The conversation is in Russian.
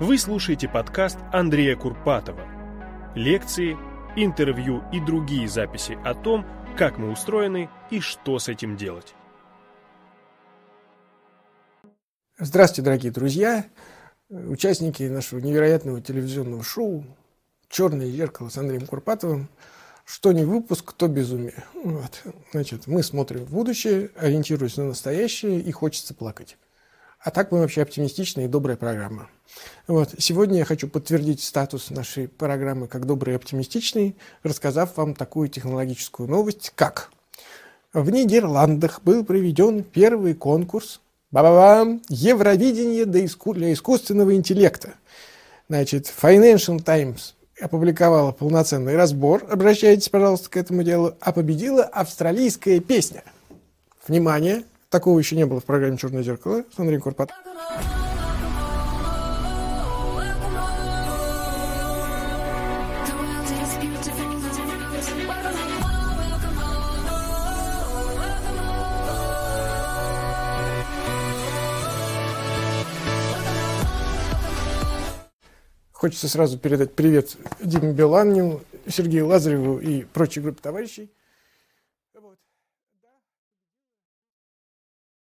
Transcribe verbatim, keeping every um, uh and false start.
Вы слушаете подкаст Андрея Курпатова. Лекции, интервью и другие записи о том, как мы устроены и что с этим делать. Здравствуйте, дорогие друзья, участники нашего невероятного телевизионного шоу «Черное зеркало» с Андреем Курпатовым. Что не выпуск, то безумие. Вот. Значит, мы смотрим в будущее, ориентируясь на настоящее, и хочется плакать. А так мы вообще оптимистичная и добрая программа. Вот. Сегодня я хочу подтвердить статус нашей программы как добрый и оптимистичный, рассказав вам такую технологическую новость, как в Нидерландах был проведен первый конкурс ба-ба-бам, Евровидение для искусственного интеллекта. Значит, Financial Times опубликовала полноценный разбор, обращайтесь, пожалуйста, к этому делу, а победила австралийская песня. Внимание! Такого еще не было в программе «Черное зеркало» с Андреем Курпатовым. Хочется сразу передать привет Диме Биланину, Сергею Лазареву и прочей группе товарищей.